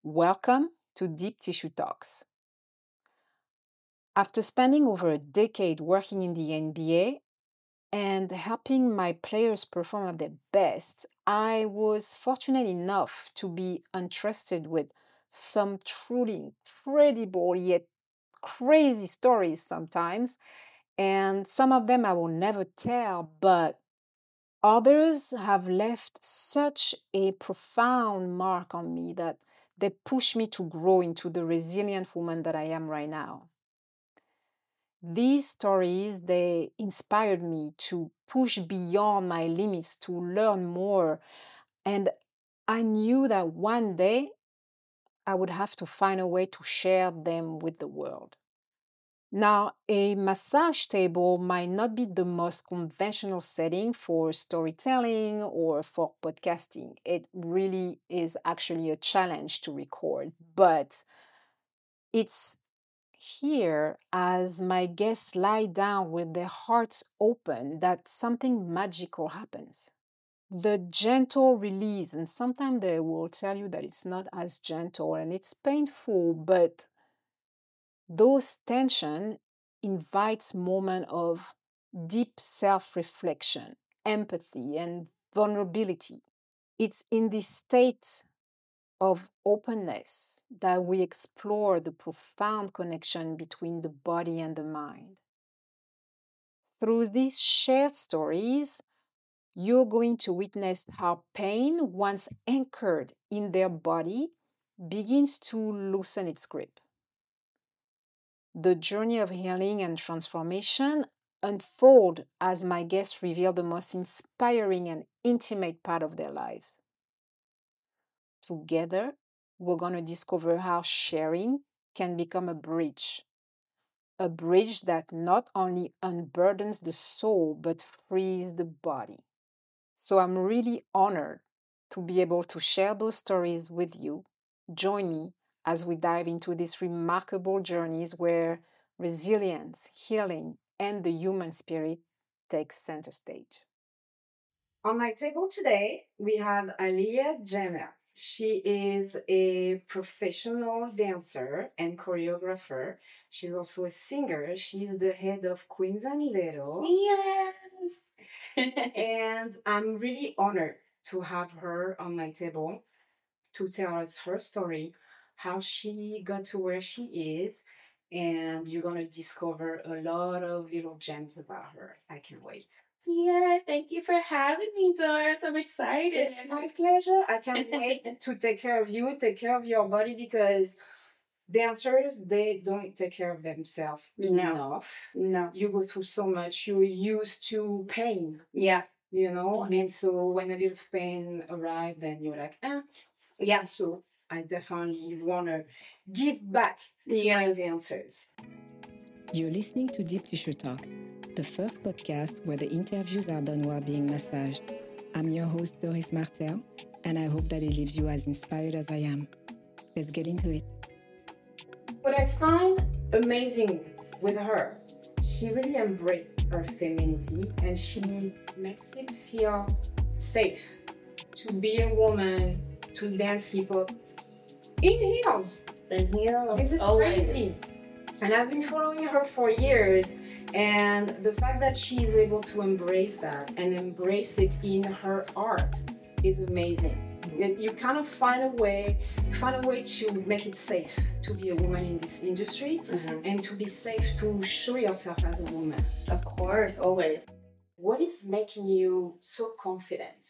Welcome to Deep Tissue Talks. After spending over a decade working in the NBA and helping my players perform at their best, I was fortunate enough to be entrusted with some truly incredible yet crazy stories sometimes. And some of them I will never tell, but others have left such a profound mark on me that they push me to grow into the resilient woman that I am right now. These stories, they inspired me to push beyond my limits, to learn more. And I knew that one day I would have to find a way to share them with the world. Now, a massage table might not be the most conventional setting for storytelling or for podcasting. It really is actually a challenge to record, but it's here as my guests lie down with their hearts open that something magical happens. The gentle release, and sometimes they will tell you that it's not as gentle and it's painful, but those tension invites moment of deep self-reflection, empathy, and vulnerability. It's in this state of openness that we explore the profound connection between the body and the mind. Through these shared stories, you're going to witness how pain, once anchored in their body, begins to loosen its grip. The journey of healing and transformation unfold as my guests reveal the most inspiring and intimate part of their lives. Together, we're going to discover how sharing can become a bridge that not only unburdens the soul but frees the body. So I'm really honored to be able to share those stories with you. Join me as we dive into these remarkable journeys where resilience, healing, and the human spirit takes center stage. On my table today, we have Aliyah Jenner. She is a professional dancer and choreographer. She's also a singer. She's the head of Queens and Little. Yes. And I'm really honored to have her on my table to tell us her story, how she got to where she is, and you're going to discover a lot of little gems about her. I can't wait. Yeah, thank you for having me, Doris. I'm excited. It's my pleasure. I can't wait to take care of you, take care of your body, because dancers, they don't take care of themselves enough. No. You go through so much. You're used to pain, Yeah. and so when a little pain arrives, then you're like, ah. Yeah. So I definitely want to give back to my dancers. You're listening to Deep Tissue Talk, the first podcast where the interviews are done while being massaged. I'm your host, Doris Martel, and I hope that it leaves you as inspired as I am. Let's get into it. What I find amazing with her, she really embraced her femininity and she makes it feel safe to be a woman, to dance hip hop in heels. The heels. This is crazy. And I've been following her for years. And the fact that she's able to embrace that and embrace it in her art is amazing. You kind of find a way to make it safe to be a woman in this industry and to be safe to show yourself as a woman. Of course, always. What is making you so confident?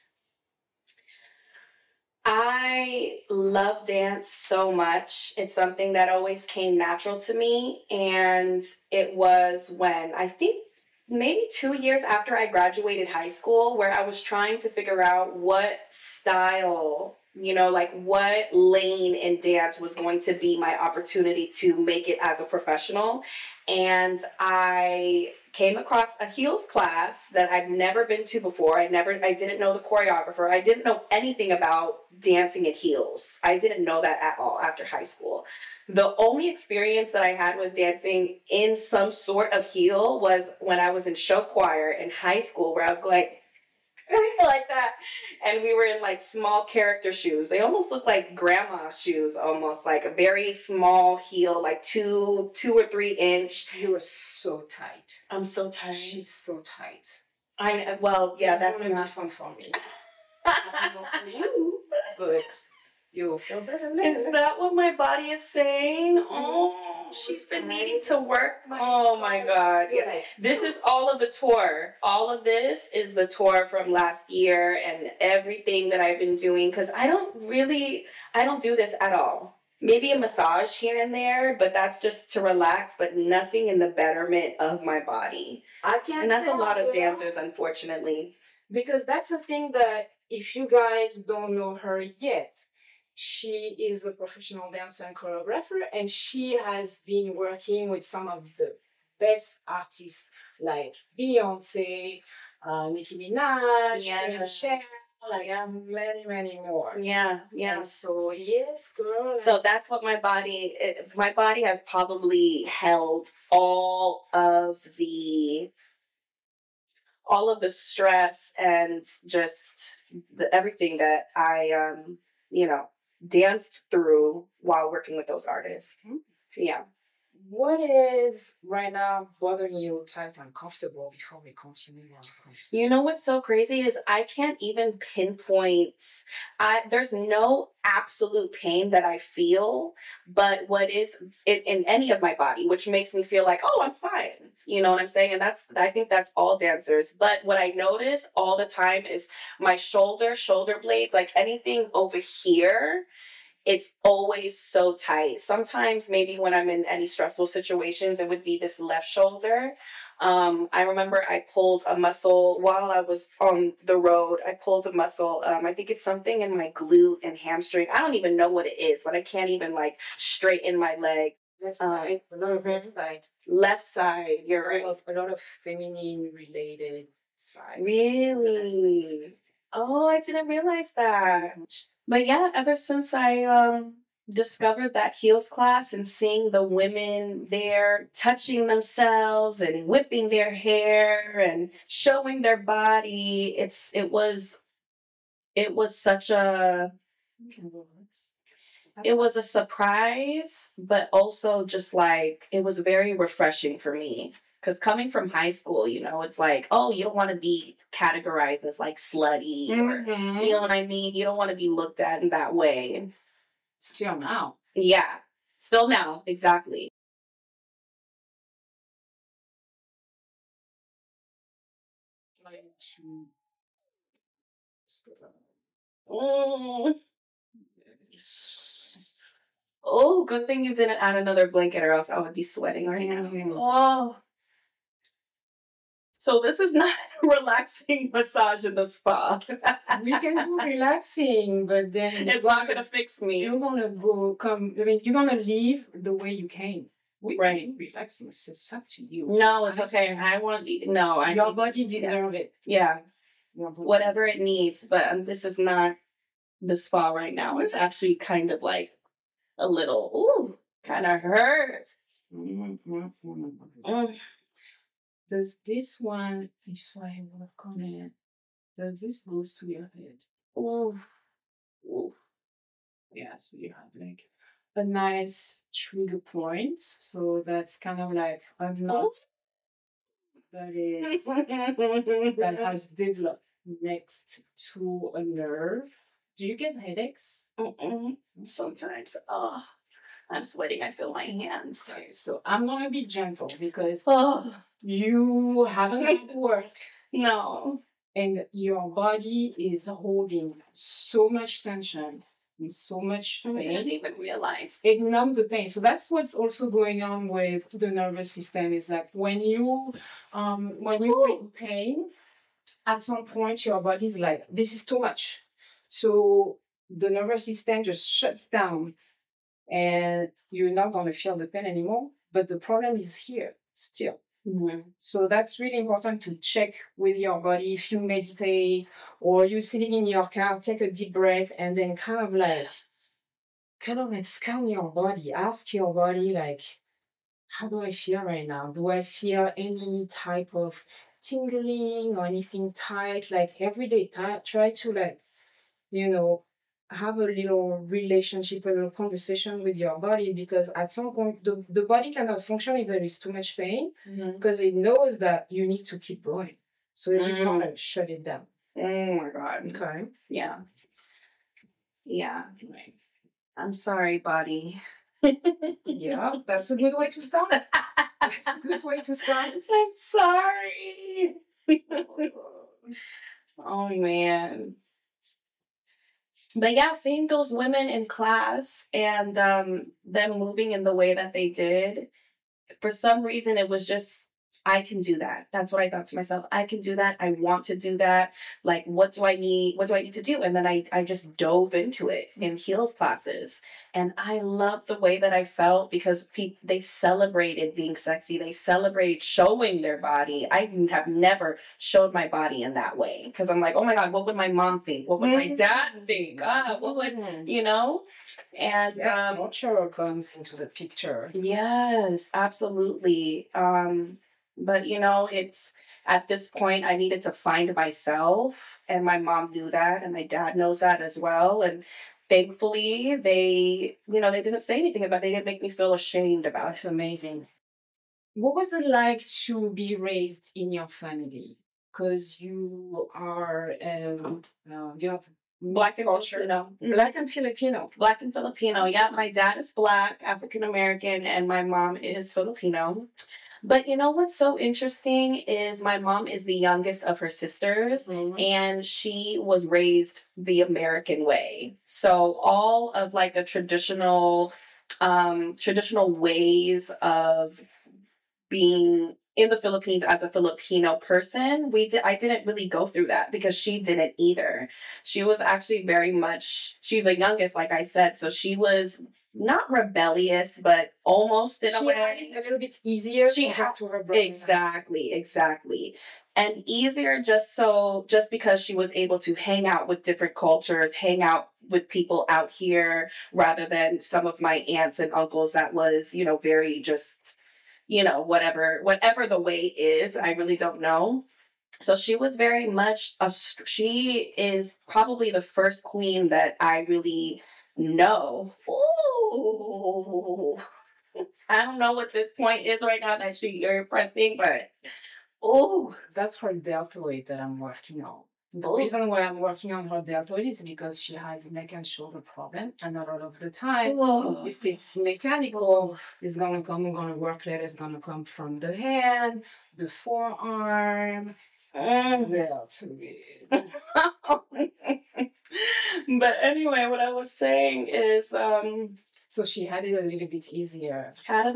I love dance so much. It's something that always came natural to me. And it was when I think maybe 2 years after I graduated high school, where I was trying to figure out what style, like what lane in dance was going to be my opportunity to make it as a professional. And I came across a heels class that I'd never been to before. I didn't know the choreographer. I didn't know anything about dancing in heels. I didn't know that at all after high school. The only experience that I had with dancing in some sort of heel was when I was in show choir in high school, where I was going, like that. And we were in like small character shoes. They almost look like grandma shoes, almost like a very small heel, like 2 or 3 inch. You were so tight. I'm so tired. She's so tight. Well, yeah, That's that's gonna be not fun for me. I don't know for you, but you'll feel better later. Is that what my body is saying? Yes. Oh, she's been needing to work. My Oh my God. You're Yeah. like, This is all of the tour. All of this is the tour from last year and everything that I've been doing because I don't do this at all. Maybe a massage here and there, but that's just to relax, but nothing in the betterment of my body. I can't. And that's a tell, lot of girl, dancers, unfortunately. because that's the thing that if you guys don't know her yet, she is a professional dancer and choreographer, and she has been working with some of the best artists like Beyonce, Nicki Minaj, Yes. Cher, like many, many more. Yeah, yeah. And so yes, girl. So that's what my body has probably held all of the stress and just everything that I danced through while working with those artists. Mhm. Yeah. What is right now bothering you, tight and comfortable before we continue our conversation? You know what's so crazy is I can't even pinpoint. There's no absolute pain that I feel, but what is in any of my body, which makes me feel like, oh, I'm fine. You know what I'm saying? And I think that's all dancers. But what I notice all the time is my shoulder blades, like anything over here. It's always so tight. Sometimes maybe when I'm in any stressful situations, it would be this left shoulder. I remember I pulled a muscle while I was on the road. I pulled a muscle. I think it's something in my glute and hamstring. I don't even know what it is, but I can't even like straighten my leg. Left side, a lot of left side. Left side, you're right. A lot of feminine related side. Really? Oh, I didn't realize that. But yeah, ever since I discovered that heels class and seeing the women there touching themselves and whipping their hair and showing their body, it was such a it was a surprise, but also just like it was very refreshing for me. Because coming from high school, it's like, oh, you don't want to be categorized as like slutty or, you know what I mean? You don't want to be looked at in that way. Still now. Yeah. Still now. Exactly. Mm. Oh, good thing you didn't add another blanket or else I would be sweating right now. Oh. So this is not a relaxing massage in the spa. We can do relaxing, but then It's not going to fix me. you're gonna you're gonna leave the way you came. Right. Relaxing, so it's up to you. No, it's okay. I want to be. No, Your body deserves it. Yeah, Your body whatever it needs. But this is not the spa right now. It's actually kind of like a little, kind of hurts. Does this one, if I work on it, does this goes to your head? Ooh. Yeah, so you have like a nice trigger point. So that's kind of like a knot that has developed next to a nerve. Do you get headaches? Sometimes. Oh, I'm sweating. I feel my hands. Okay, so I'm gonna be gentle because Oh, you haven't had to work no. and your body is holding so much tension and so much I didn't pain. even realize. It numbs the pain. So that's what's also going on with the nervous system is that when you're in pain, at some point your body's like, this is too much. So the nervous system just shuts down and you're not going to feel the pain anymore. But the problem is here still. So that's really important to check with your body. If you meditate or you're sitting in your car, take a deep breath and then kind of like scan your body. Ask your body like, how do I feel right now? Do I feel any type of tingling or anything tight, like every day, try to like, have a little relationship, a little conversation with your body, because at some point the body cannot function if there is too much pain, because it knows that you need to keep going. So it's just going to shut it down. Oh my God. Okay. Yeah. Yeah. Right. I'm sorry, body. Yeah, that's a good way to start. That's a good way to start. I'm sorry. Oh man. But yeah, seeing those women in class and them moving in the way that they did, for some reason it was just, I can do that. That's what I thought to myself. I can do that. I want to do that. Like, what do I need? What do I need to do? And then I just dove into it in heels classes. And I loved the way that I felt, because they celebrated being sexy. They celebrated showing their body. I have never showed my body in that way, because I'm like, oh my God, what would my mom think? What would my dad think? What would, And culture comes into the picture. Yes, absolutely. But it's at this point I needed to find myself, and my mom knew that, and my dad knows that as well. And thankfully, they didn't say anything about it. They didn't make me feel ashamed about That's amazing. What was it like to be raised in your family? Because you are, you have Black and Filipino. Black and Filipino. Black and Filipino. Yeah, my dad is Black, African American, and my mom is Filipino. But you know what's so interesting is my mom is the youngest of her sisters, and she was raised the American way. So all of like the traditional ways of being in the Philippines as a Filipino person, I didn't really go through that, because she didn't either. She was actually very much, she's the youngest, like I said, so she was not rebellious, but almost in a way. She had it a little bit easier compared to her brother. Exactly. And easier just because she was able to hang out with different cultures, hang out with people out here, rather than some of my aunts and uncles that was, very just, whatever the way is, I really don't know. So she was very much she is probably the first queen that I really know. Ooh. I don't know what this point is right now that you're pressing, but that's her deltoid that I'm working on. The reason why I'm working on her deltoid is because she has neck and shoulder problem, and not all of the time, if it's mechanical, it's gonna work later. It's gonna come from the hand, the forearm, the deltoid. But anyway, what I was saying is, so she had it a little bit easier.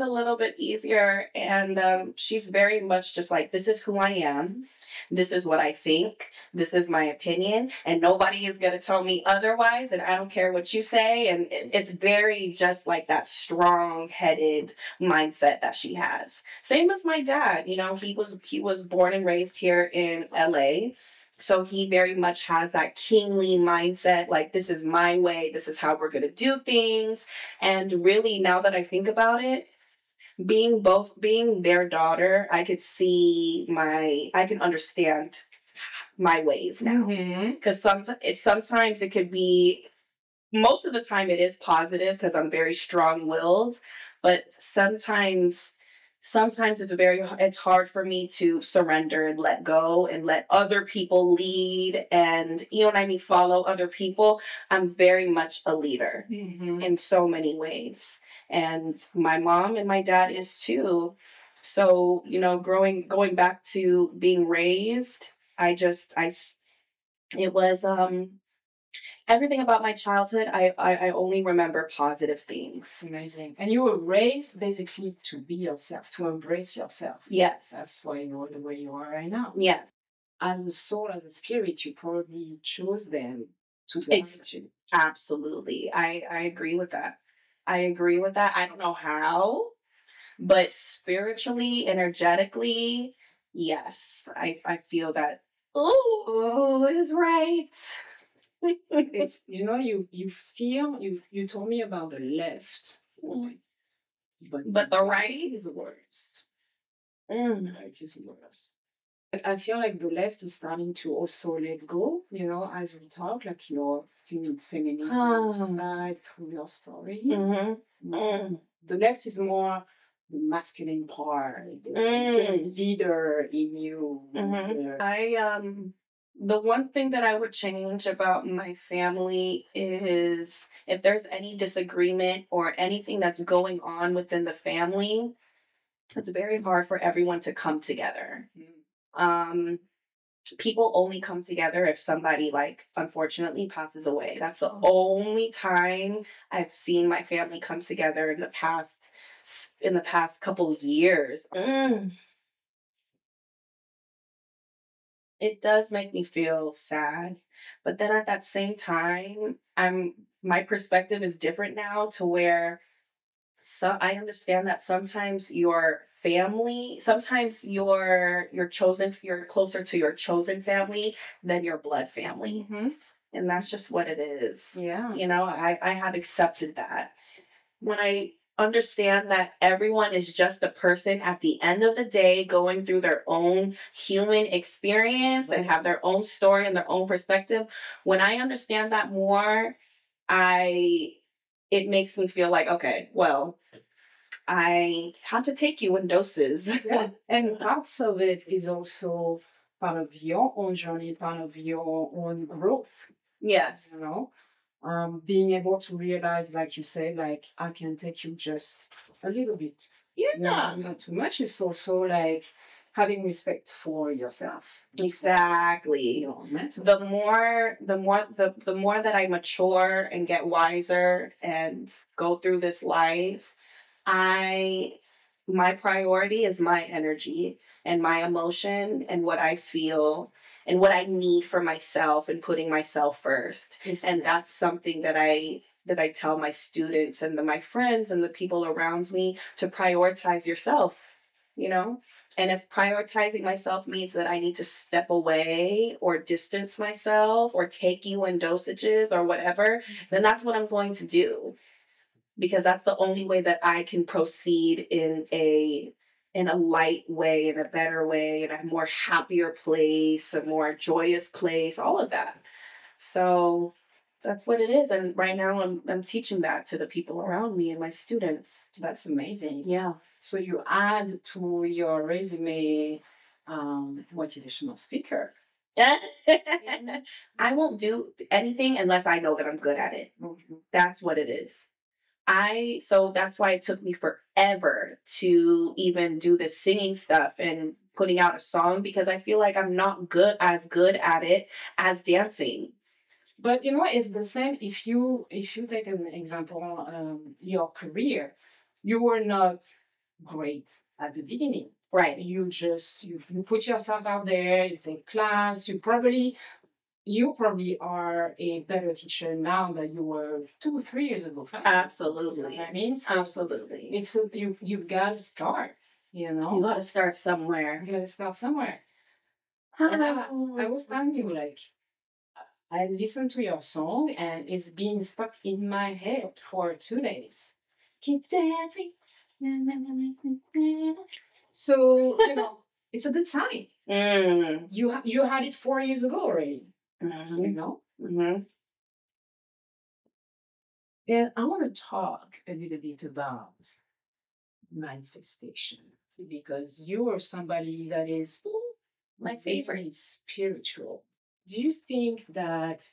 And she's very much just like, this is who I am. This is what I think. This is my opinion. And nobody is going to tell me otherwise. And I don't care what you say. And it's very just like that strong-headed mindset that she has. Same as my dad. He was born and raised here in LA. So he very much has that kingly mindset, like, this is my way, this is how we're going to do things. And really, now that I think about it, being their daughter, I can understand my ways now. Because sometimes it could be, most of the time it is positive, because I'm very strong-willed, but sometimes it's hard for me to surrender and let go and let other people lead, and follow other people. I'm very much a leader in so many ways, and my mom and my dad is too. So going back to being raised, it was everything about my childhood, I only remember positive things. Amazing. And you were raised basically to be yourself, to embrace yourself. Yes. That's why you are the way you are right now. Yes. As a soul, as a spirit, you probably chose them to guide you. Absolutely. I agree with that. I don't know how, but spiritually, energetically, yes. I feel that, is right. It's you feel you told me about the left, but the right is worse. The right is worse. I feel like the left is starting to also let go, as we talk, like your feminine side through your story. The left is more the masculine part, the leader in you. The one thing that I would change about my family is if there's any disagreement or anything that's going on within the family, it's very hard for everyone to come together. People only come together if somebody, like, unfortunately passes away. That's the only time I've seen my family come together in the past couple years. It does make me feel sad, but then at that same time, my perspective is different now to where I understand that sometimes your family, sometimes you're closer to your chosen family than your blood family. And that's just what it is. Yeah. I have accepted that. When I understand that everyone is just a person at the end of the day going through their own human experience and have their own story and their own perspective, when I understand that more, it makes me feel like, okay, well, I have to take you in doses. Yeah. And parts of it is also part of your own journey, part of your own growth. Yes. Being able to realize, like you said, like, I can take you just a little bit. Yeah. Not too much. It's also like having respect for yourself. Exactly. The more that I mature and get wiser and go through this life, my priority is my energy and my emotion and what I feel and what I need for myself and putting myself first. And that's something that I tell my students and my friends and the people around me, to prioritize yourself, And if prioritizing myself means that I need to step away or distance myself or take you in dosages or whatever, then that's what I'm going to do. Because that's the only way that I can proceed in a light way, in a better way, in a more happier place, a more joyous place, all of that. So that's what it is. And right now I'm teaching that to the people around me and my students. That's amazing. Yeah. So you add to your resume motivational speaker. I won't do anything unless I know that I'm good at it. That's what it is. So that's why it took me forever to even do the singing stuff and putting out a song, because I feel like I'm not as good at it as dancing. But it's the same. If you take an example, your career, you were not great at the beginning. Right. You put yourself out there, you take class, you probably are a better teacher now than you were 2-3 years ago. Absolutely. I mean, absolutely. It's you've got to start. You got to start somewhere. You got to start somewhere. And I was telling you, like, I listened to your song and it's been stuck in my head for 2 days. Keep dancing. So, it's a good sign. You had it 4 years ago already. And I want to talk a little bit about manifestation, because you are somebody that is my favorite, spiritual. Do you think that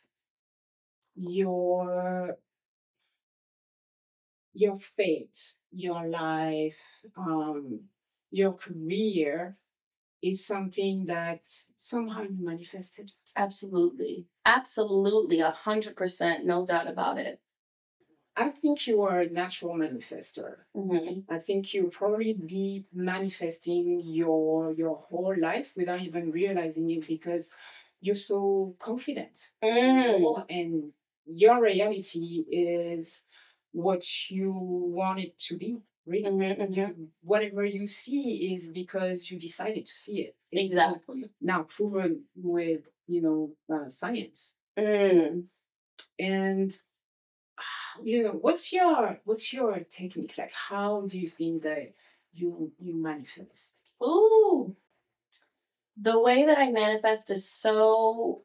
your faith, your life, your career is something that somehow you manifested? Absolutely. Absolutely. 100%. No doubt about it. I think you are a natural manifester. I think you probably be manifesting your whole life without even realizing it, because you're so confident. And your reality is what you want it to be. Really. Whatever you see is because you decided to see it. It's exactly. Now proven with, science. And what's your technique? Like, how do you think that you manifest? Ooh. The way that I manifest is so.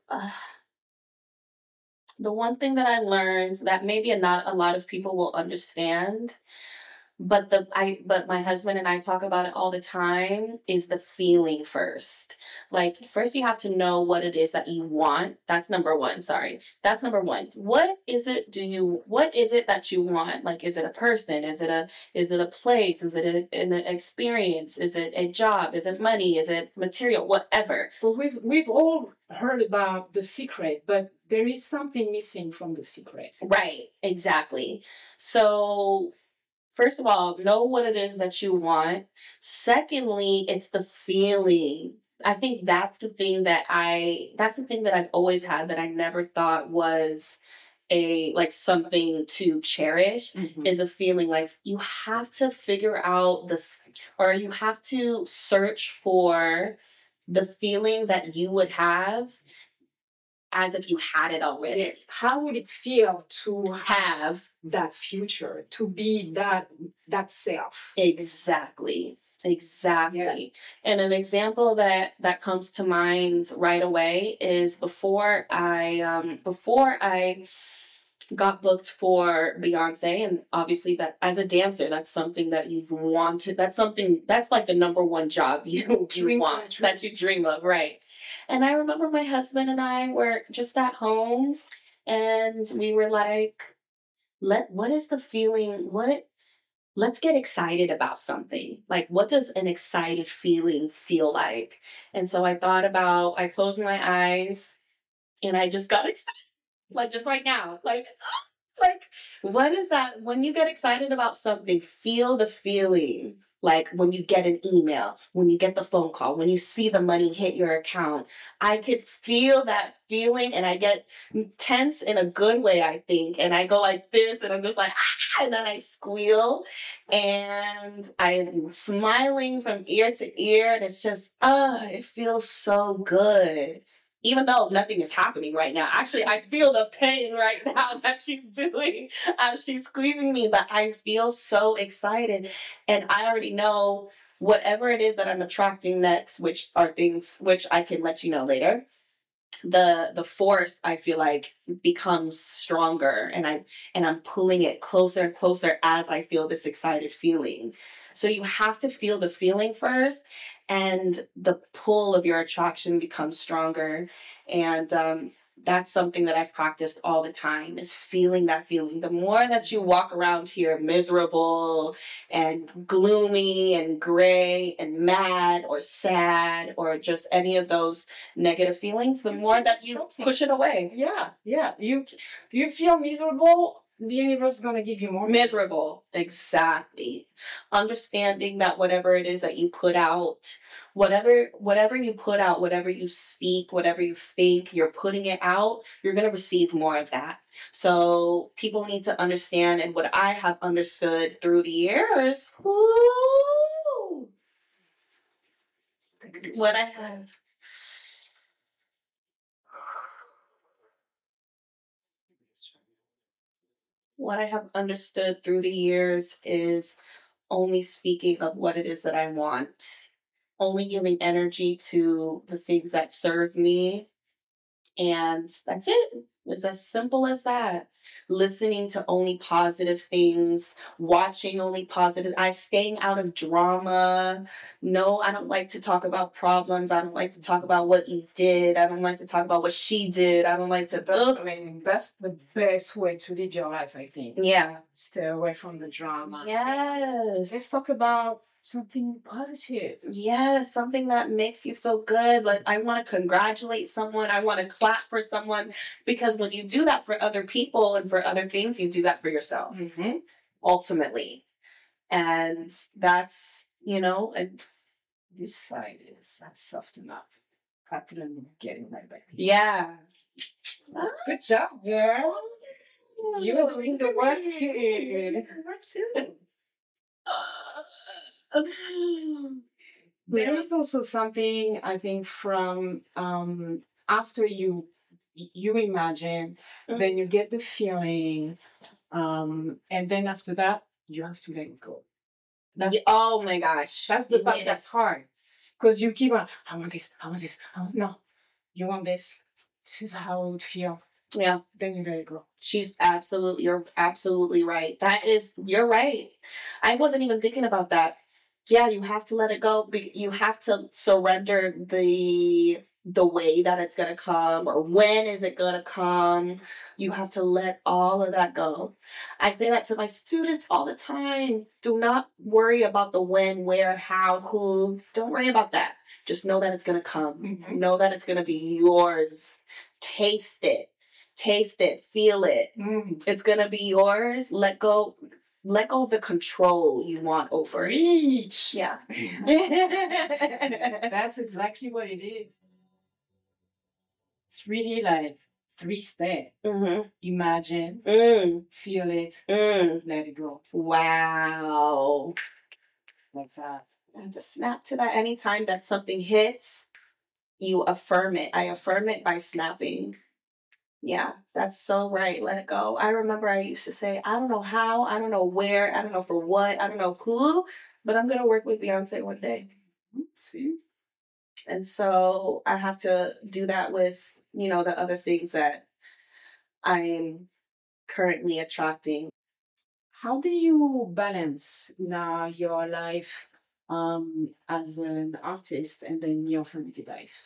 The one thing that I learned that maybe not a lot of people will understand, but my husband and I talk about it all the time, is the feeling first. Like first you have to know what it is that you want. That's number one. Sorry. That's number one. What is it that you want? Like is it a person? Is it a place? Is it an experience? Is it a job? Is it money? Is it material? Whatever. But we've all heard about The Secret, but there is something missing from The Secret. Right, exactly. So first of all, know what it is that you want. Secondly, it's the feeling. I think that's the thing that I've always had that I never thought was something to cherish, is a feeling. Like you have to figure out or you have to search for the feeling that you would have as if you had it already. Yes. How would it feel to have that future, to be that self? Exactly. Yeah. And an example that comes to mind right away is before I got booked for Beyonce, and obviously that as a dancer, that's something that you've wanted. That's like the number one job you want, that you dream of, right? And I remember my husband and I were just at home, and we were like, what is the feeling? Let's get excited about something. Like, what does an excited feeling feel like? And so I closed my eyes and I just got excited. Like, just right now. Like, what is that? When you get excited about something, feel the feeling. Like when you get an email, when you get the phone call, when you see the money hit your account, I could feel that feeling and I get tense in a good way, I think. And I go like this and I'm just like, ah, and then I squeal and I'm smiling from ear to ear. And it's just, it feels so good. Even though nothing is happening right now. Actually, I feel the pain right now that she's doing as she's squeezing me, but I feel so excited. And I already know whatever it is that I'm attracting next, which are things which I can let you know later. The force, I feel like, becomes stronger, and I'm pulling it closer and closer as I feel this excited feeling. So you have to feel the feeling first, and the pull of your attraction becomes stronger. And that's something that I've practiced all the time, is feeling that feeling. The more that you walk around here miserable and gloomy and gray and mad or sad or just any of those negative feelings, the more that you push it away. Yeah. You feel miserable, the universe is going to give you more miserable. Exactly. Understanding that whatever it is that you put out, whatever you put out, whatever you speak, whatever you think, you're putting it out, you're going to receive more of that. So people need to understand, and what I have understood through the years, what I have what I have understood through the years is only speaking of what it is that I want, only giving energy to the things that serve me, and that's it. It's as simple as that. Listening to only positive things, watching only positive, staying out of drama. No, I don't like to talk about problems. I don't like to talk about what you did. I don't like to talk about what she did. I don't like to. That's the best way to live your life, I think. Yeah. Stay away from the drama. Yes. Let's talk about something positive. Yes, something that makes you feel good. Like, I want to congratulate someone. I want to clap for someone, because when you do that for other people and for other things, you do that for yourself, ultimately. And that's, and this side is soft enough. I couldn't get in my back. Yeah. Good job, girl. You're doing the work too. There is also something, I think, from after you imagine, then you get the feeling, and then after that you have to let go. Oh my gosh, that's the part that's hard. Because you keep on, I want this, I want this. No, you want this. This is how it would feel. Yeah. Then you let it go. You're absolutely right. You're right. I wasn't even thinking about that. Yeah, you have to let it go. You have to surrender the way that it's gonna come, or when is it gonna come. You have to let all of that go. I say that to my students all the time. Do not worry about the when, where, how, who. Don't worry about that. Just know that it's gonna come. Mhm. Know that it's gonna be yours. Taste it. Taste it. Feel it. It's gonna be yours. Let go of the control you want over it. Reach. Yeah. That's exactly what it is. It's really like 3 steps. Mm-hmm. Imagine, feel it, let it go. Wow. Like that. I have to snap to that anytime that something hits, you affirm it. I affirm it by snapping. Yeah, that's so right. Let it go. I remember I used to say, I don't know how, I don't know where, I don't know for what, I don't know who, but I'm going to work with Beyonce one day. See? And so I have to do that with, the other things that I'm currently attracting. How do you balance now your life as an artist and then your family life?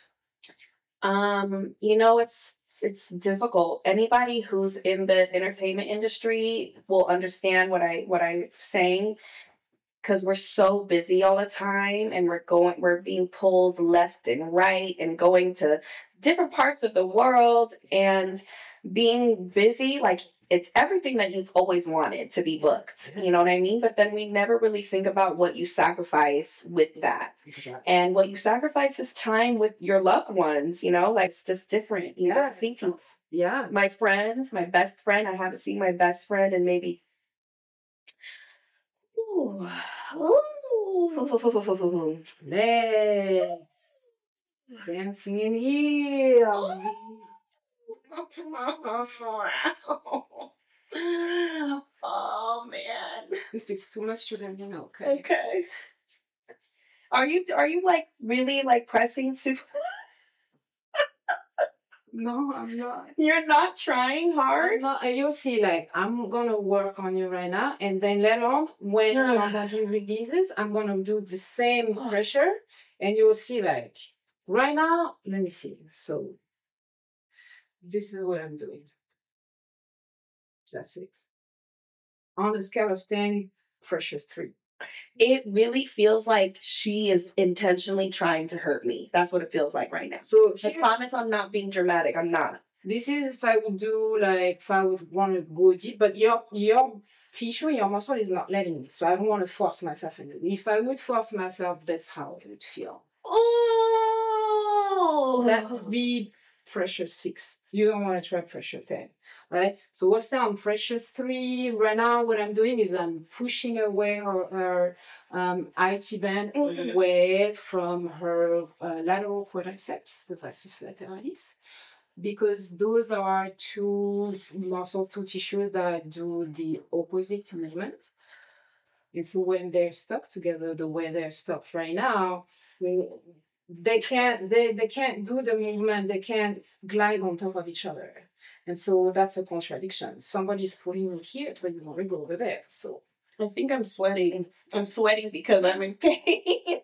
It's difficult. Anybody who's in the entertainment industry will understand what I'm saying, because we're so busy all the time, and we're being pulled left and right and going to different parts of the world, and being busy, like, it's everything that you've always wanted to be booked. You know what I mean? But then we never really think about what you sacrifice with that. Exactly. And what you sacrifice is time with your loved ones, like, it's just different. You don't see people. Yeah. My friends, my best friend, I haven't seen my best friend in maybe Legs. Dancing in heels. Oh man. If it's too much, you let me know. Okay. Okay. Are you like really like pressing super? No, I'm not. You're not trying hard? No, you'll see, like, I'm gonna work on you right now, and then later on, when your body releases, I'm gonna do the same pressure, and you'll see, like, right now, let me see. So, this is what I'm doing. That's it. On the scale of 10, pressure 3. It really feels like she is intentionally trying to hurt me. That's what it feels like right now. So I promise I'm not being dramatic. I'm not. This is if I would do, like, if I would want to go deep, but your tissue, your muscle is not letting me. So I don't want to force myself into it. If I would force myself, that's how it would feel. Oh, that would be pressure 6. You don't want to try pressure 10, right? So what's that on pressure 3? Right now, what I'm doing is I'm pushing away her IT band away from her lateral quadriceps, the vastus lateralis, because those are two tissues that do the opposite movement. And so when they're stuck together, the way they're stuck right now, they can't do the movement, they can't glide on top of each other. And so that's a contradiction. Somebody's pulling you here, but you want to go over there. So I think I'm sweating. I'm sweating because I'm in pain.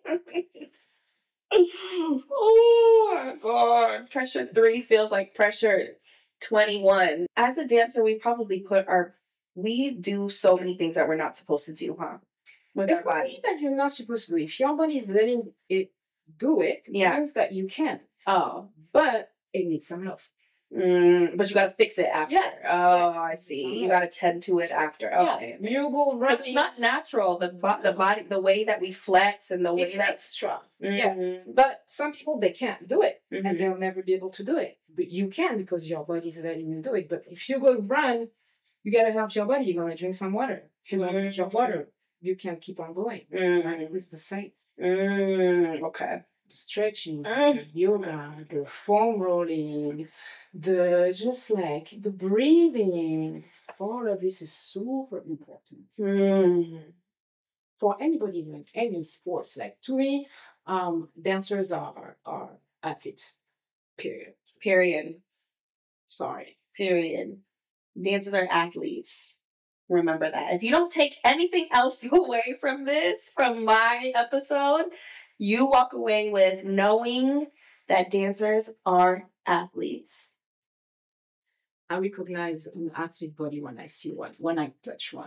Oh my God. Pressure 3 feels like pressure 21. As a dancer, we do so many things that we're not supposed to do, huh? With it's our body. not that you're not supposed to do. If your body is letting it do it, it means that you can. Oh. But it needs some love. But you got to fix it after. Yeah. Oh, I see. You got to tend to it after. Okay. Yeah. You go running. It's not natural. The body, the way that we flex and the way it's that extra. Yeah. But some people, they can't do it, and they'll never be able to do it. But you can, because your body's letting you do it. But if you go run, you got to help your body. You're going to drink some water. If you don't drink your water, you can't keep on going. Right? It's the same. Okay. The stretching, the yoga, the foam rolling, the breathing, all of this is super important. For anybody doing any sports. Like, to me, Dancers are athletes. Period. Period. Sorry. Period. Dancers are athletes. Remember that. If you don't take anything else away from this, from my episode, you walk away with knowing that dancers are athletes. I recognize an athlete body when I see one, when I touch one.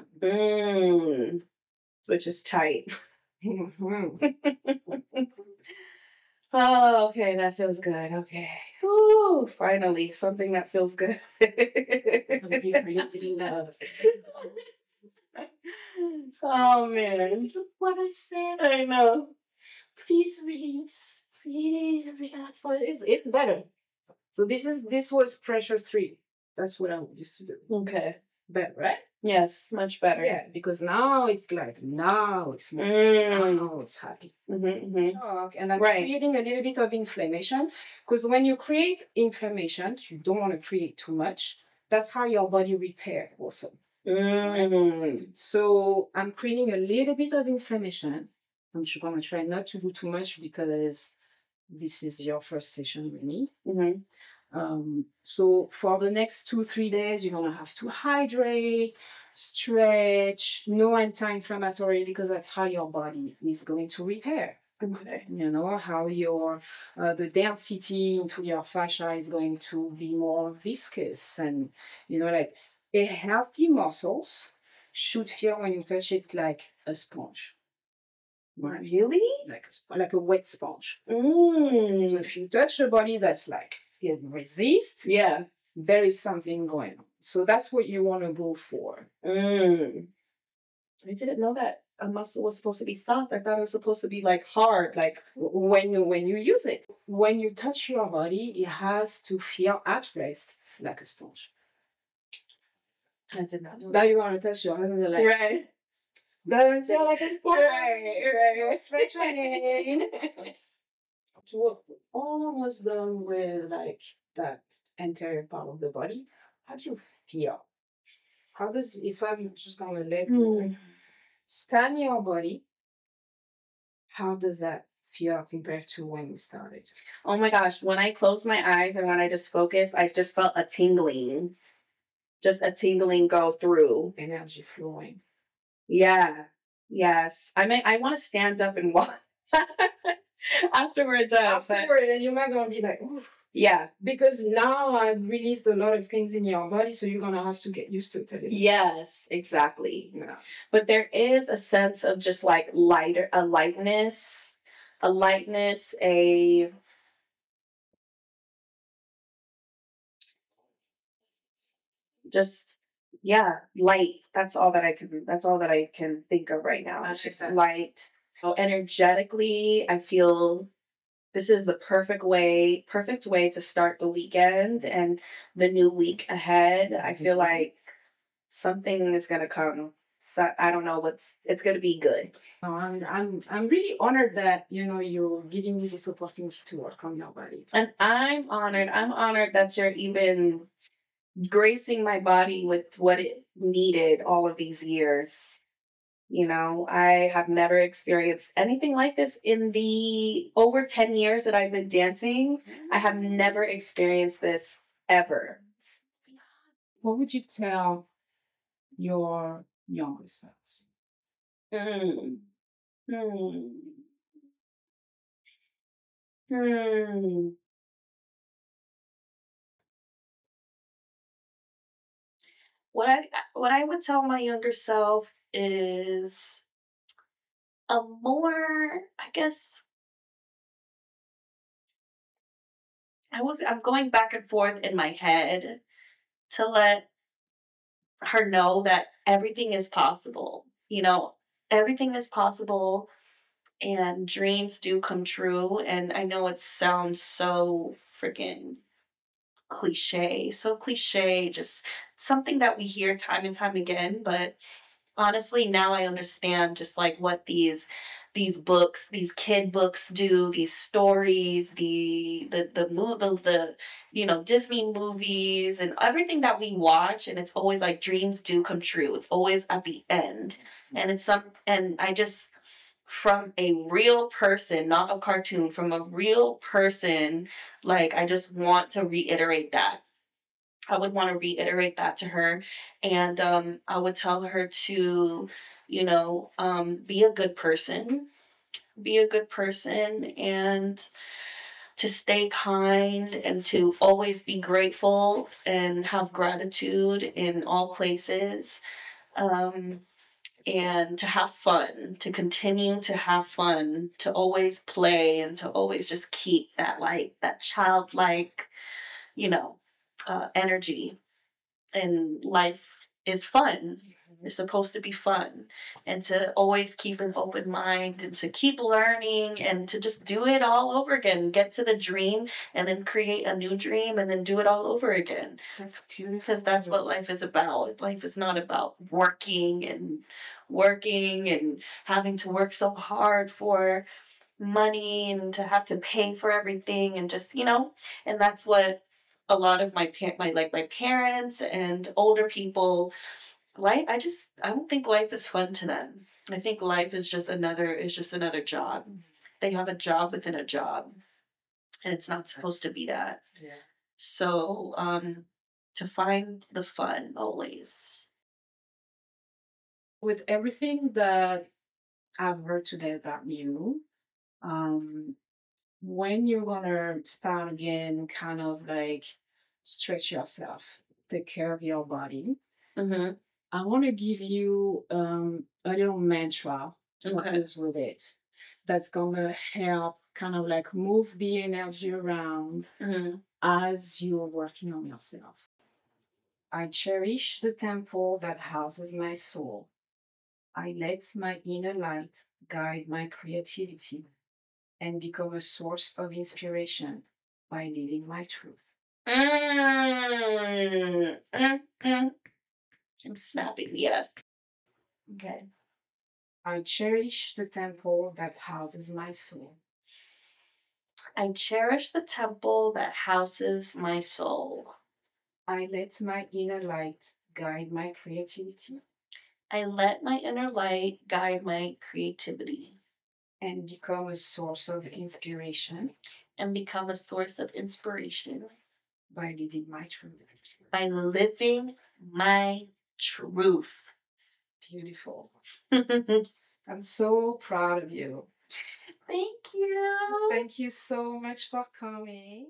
Which is tight. Mhm. Oh, okay, that feels good. Okay. Woo, finally, something that feels good. Oh, man. What I said. I know. Please release. Please relax. Well, it's better. So this was pressure 3. That's what I used to do. Okay. Better, right? Yes, much better. Yeah, because now it's like now it's more, now it's happy. Shock, and I'm creating a little bit of inflammation, because when you create inflammation, you don't want to create too much. That's how your body repair also. So I'm creating a little bit of inflammation. I'm gonna try not to do too much because this is your first session with me. So for the next 2-3 days, you're gonna have to hydrate, stretch, no anti-inflammatory, because that's how your body is going to repair. Okay. You know how your the density into your fascia is going to be more viscous, and like a healthy muscles should feel when you touch it like a sponge. Right. Really? Like a wet sponge. So if you touch a body that's like it resists, there is something going on. So that's what you want to go for. I didn't know that a muscle was supposed to be soft. I thought it was supposed to be like hard, like when you use it. When you touch your body, it has to feel at rest like a sponge. I did not know. Now you want to touch your hand and like, right. Doesn't feel like a sponge. Right. Stretch it. So we're almost done with like that anterior part of the body. How do you feel? If I'm just gonna let you scan your body, how does that feel compared to when we started? Oh my gosh, when I closed my eyes and when I just focused, I just felt a tingling. Just a tingling go through. Energy flowing. Yeah. Yes. I want to stand up and walk after we're done. Afterward, then you might gonna be like, oof. Yeah. Because now I've released a lot of things in your body, so you're gonna have to get used to it. Yes, exactly. Yeah. But there is a sense of just like lightness, just light. That's all that I can think of right now. It's just light. So energetically, I feel this is the perfect way to start the weekend and the new week ahead. I feel like something is gonna come. So I don't know it's gonna be good. I'm really honored that you're giving me this opportunity to work on your body. And I'm honored that you're even gracing my body with what it needed all of these years. I have never experienced anything like this in the over 10 years that I've been dancing. I have never experienced this ever. What would you tell your younger self? What I would tell my younger self is a more, I guess, I'm going back and forth in my head to let her know that everything is possible. Everything is possible and dreams do come true. And I know it sounds so freaking cliche, just something that we hear time and time again. But honestly, now I understand just like what these books, these kid books do, these stories, the Disney movies and everything that we watch, and it's always like dreams do come true. It's always at the end. And from a real person, not a cartoon, from a real person. Like, I just want to reiterate that. I would want to reiterate that to her. And I would tell her to, be a good person. Be a good person, and to stay kind, and to always be grateful and have gratitude in all places. Um, and to have fun, to continue to have fun, to always play, and to always just keep that childlike, you know, energy. And life is fun. It's supposed to be fun, and to always keep an open mind, and to keep learning, and to just do it all over again. Get to the dream and then create a new dream and then do it all over again. That's beautiful. Because that's what life is about. Life is not about working and having to work so hard for money and to have to pay for everything, and just, and that's what a lot of my parents and older people, I don't think life is fun to them. I think life is just another job. They have a job within a job, and it's not supposed to be that. Yeah. So, to find the fun always. With everything that I've heard today about you, um, when you're gonna start again, kind of like stretch yourself, take care of your body, Mm-hmm. I want to give you a little mantra that Okay. goes with it that's gonna help kind of like move the energy around Mm-hmm. as you're working on yourself. I cherish the temple that houses my soul. I let my inner light guide my creativity and become a source of inspiration by living my truth. I'm snapping, yes. Okay. I cherish the temple that houses my soul. I cherish the temple that houses my soul. I let my inner light guide my creativity I let my inner light guide my creativity and become a source of inspiration and become a source of inspiration by living my truth. by living my truth. Beautiful. Thank I'm so proud of you. you. Thank you so much for coming.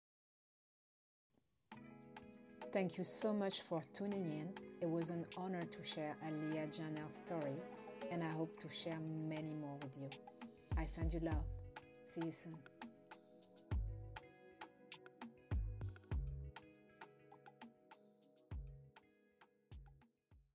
Thank you so much for tuning in. It was an honor to share Alia Janel's story, and I hope to share many more with you. I send you love. See you soon.